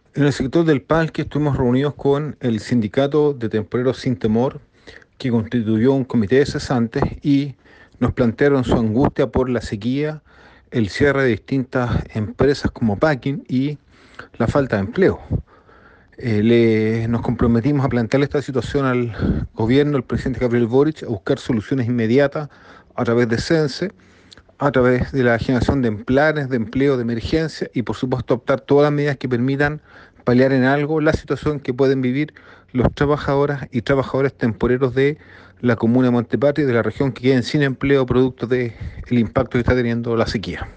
En el sector del parque estuvimos reunidos con el sindicato de temporeros Sin Temor, que constituyó un comité de cesantes y nos plantearon su angustia por la sequía, el cierre de distintas empresas como Packing y la falta de empleo. Nos comprometimos a plantearle esta situación al gobierno, al presidente Gabriel Boric, a buscar soluciones inmediatas a través de CENSE, a través de la generación de planes de empleo de emergencia y por supuesto optar todas las medidas que permitan paliar en algo la situación que pueden vivir los trabajadoras y trabajadores temporeros de la comuna de Montepatrio y de la región que queden sin empleo producto del impacto que está teniendo la sequía.